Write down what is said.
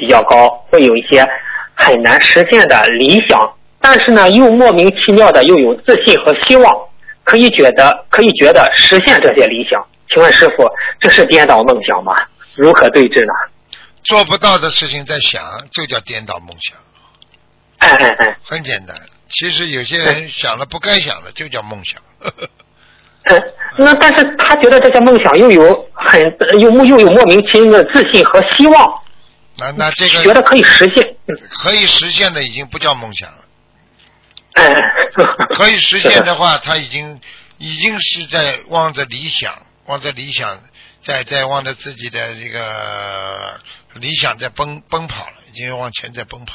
比较高，会有一些很难实现的理想，但是呢又莫名其妙的又有自信和希望，可以觉得实现这些理想。请问师傅，这是颠倒梦想吗？如何对治呢？ 做不到的事情在想，就叫颠倒梦想。很简单。其实有些人想了不该想的，就叫梦想。 那但是他觉得这些梦想又有莫名其妙的自信和希望。 那这个觉得可以实现。 可以实现的已经不叫梦想了。可以实现的话，他已经是在望着理想，在望着自己的这个理想在奔跑了，已经往前在奔跑。